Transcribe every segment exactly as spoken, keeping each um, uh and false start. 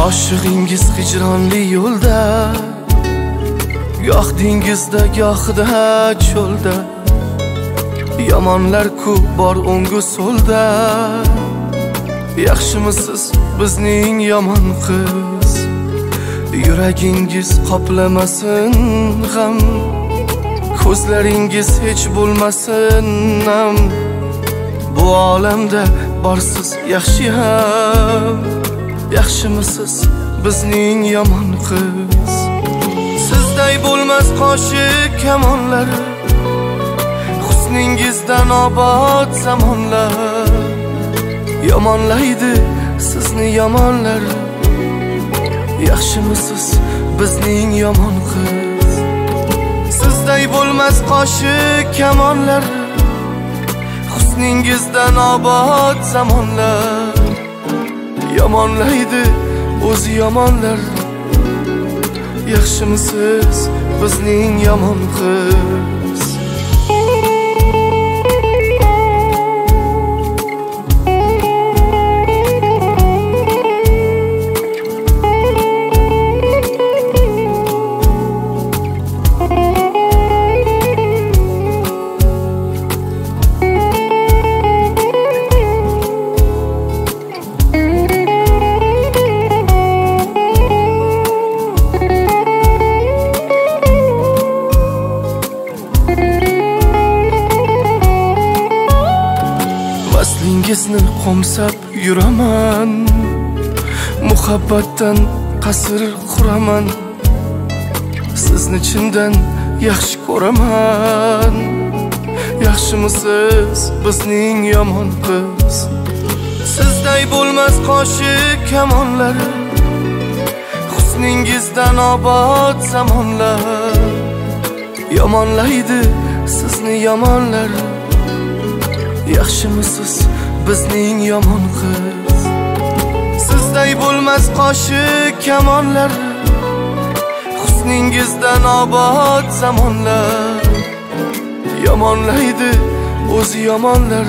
Oshig'ingiz hijronli yo'lda, goh dengizda, gohida cho'lda. Yomonlar ko'p bor o'ngu so'lda. Yaxshimisiz bizning yomon qiz? Yuragingiz qoplamasin g'am, ko'zlaringiz hech bo'lmasin nam. Bu olamda borsiz yaxshi ham. Yaxshimisiz bizning yomon qiz? Sizday bo'lmas qoshiq kamonlar, husningizdan obod zamonlar. Yomonlaydi sizni yomonlar. Yaxshimisiz bizning yomon qiz? Sizday bo'lmas qoshiq kamonlar, husningizdan obod zamonlar. Yomonlaydi o'zi yomonlar. Yaxshimisiz bizning yomon qiz? Vaslingizni qo'msab yuraman, muhabbatdan qasr quraman. Sizni chindan yaxshi ko'raman. Yaxshimisiz bizning yomon qiz? Sizday bo'lmas qoshiq kamonlar, husningizdan obod zamonlar. Yomonlaydi sizni yomonlar. Yaxshimisiz bizning yomon qiz? Sizday bo'lmas qoshiq kamonlar, husningizdan obod zamonlar. Yomonlaydi o'zi yomonlar.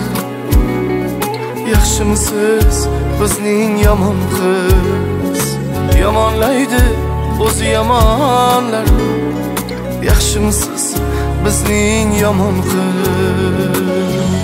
Yaxshimisiz bizning yomon qiz? Yomonlaydi o'zi yomonlar. Yaxshimisiz bizning yomon qiz?